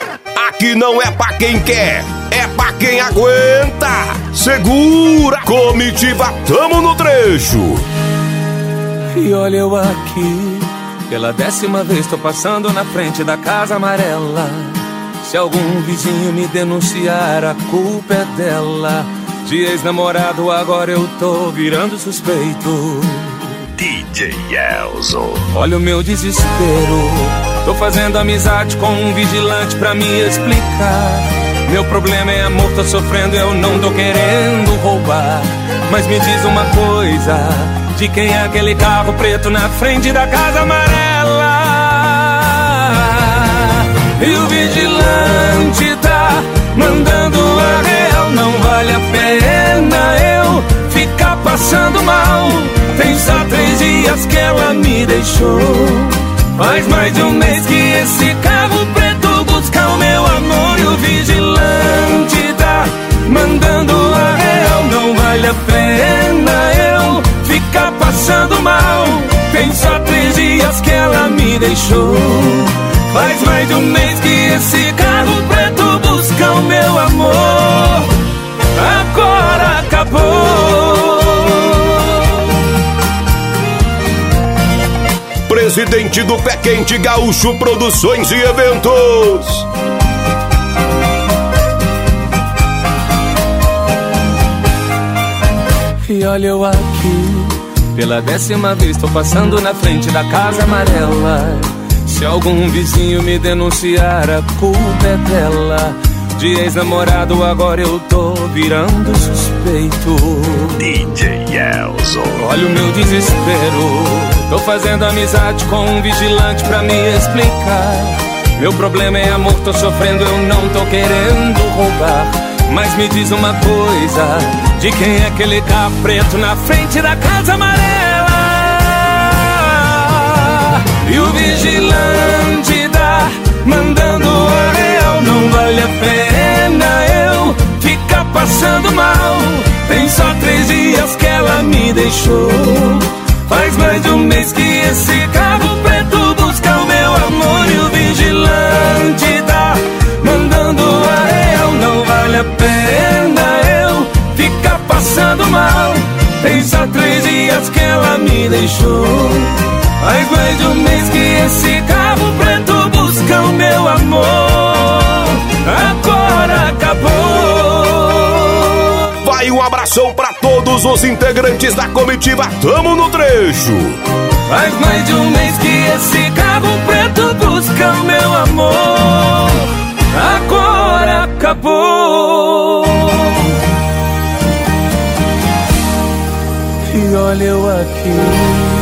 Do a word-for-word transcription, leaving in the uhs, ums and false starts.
Aqui não é pra quem quer, é pra quem aguenta. Segura, comitiva, tamo no trecho. E olha eu aqui, pela décima vez tô passando na frente da casa amarela. Se algum vizinho me denunciar, a culpa é dela. De ex-namorado agora eu tô virando suspeito. D J Elzo. Olha o meu desespero, tô fazendo amizade com um vigilante pra me explicar. Meu problema é amor, tô sofrendo, eu não tô querendo roubar. Mas me diz uma coisa, de quem é aquele carro preto na frente da casa amarela? E o vigilante tá mandando a real. Não vale a pena eu ficar passando mal. Tem só três dias que ela me deixou. Faz mais de um mês que esse carro preto busca o meu amor. E o vigilante tá mandando a real. Não vale a pena eu ficar passando mal. Tem só três dias que ela me deixou. Faz mais de um mês que esse carro preto busca o meu amor. Agora acabou. Presidente do Pé Quente Gaúcho Produções e Eventos. E olha eu aqui, pela décima vez tô passando na frente da casa amarela. Se algum vizinho me denunciar, a culpa é dela. De ex-namorado agora eu tô virando suspeito. D J Elzo. Olha o meu desespero, tô fazendo amizade com um vigilante pra me explicar. Meu problema é amor, tô sofrendo, eu não tô querendo roubar. Mas me diz uma coisa, de quem é aquele carro preto na frente da casa amarela? E o vigilante tá mandando a real. Não vale a pena eu ficar passando mal. Tem só três dias que ela me deixou. Faz mais de um mês que esse carro preto busca o meu amor. E o vigilante tá mandando a real. Não vale a pena eu ficar passando mal. Tem só três dias que ela me deixou. Faz mais de um mês que esse carro preto busca o meu amor. Agora acabou. Vai um abração pra todos os integrantes da comitiva, tamo no trecho. Faz mais de um mês que esse carro preto busca o meu amor. Agora acabou. E olha eu aqui,